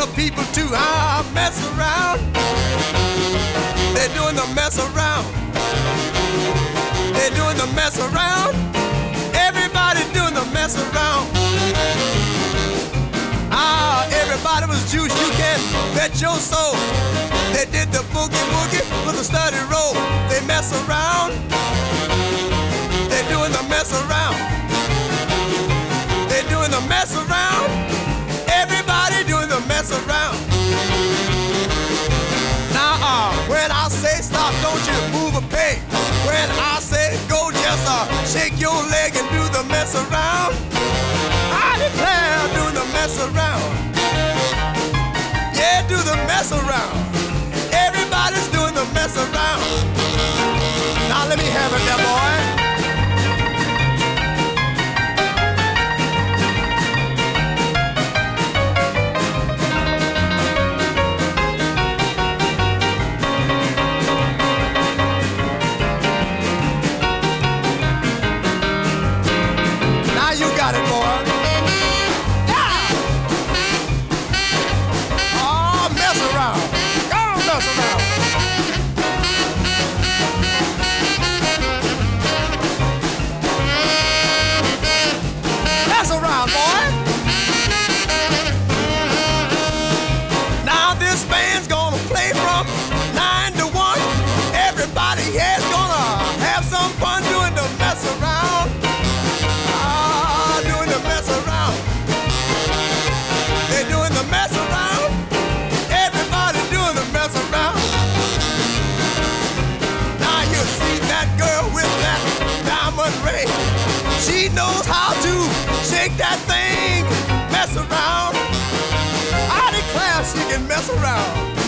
the people to mess around. They're doing the mess around. They're doing the mess around. Everybody doing the mess around. Everybody was juiced, you can bet your soul. They did the boogie woogie with a steady roll. They mess around. They're doing the mess around. They're doing the mess around. Everybody doing the mess around. Now, when I say stop, don't you move a peg. When I say go, just shake your leg and do the mess around. I declare, doing the mess around. Yeah, do the mess around. Everybody's doing the mess around. Now let me have it there, boy. Got it, boy. Yeah. Oh, mess around. Go on, mess around. Mess around, boy. Now this band's gonna play from 9 to 1. Everybody here's gonna have some fun doing the mess around. Mess around. They're doing the mess around. Everybody doing the mess around. Now you see that girl with that diamond ring. She knows how to shake that thing, mess around. I declare she can mess around.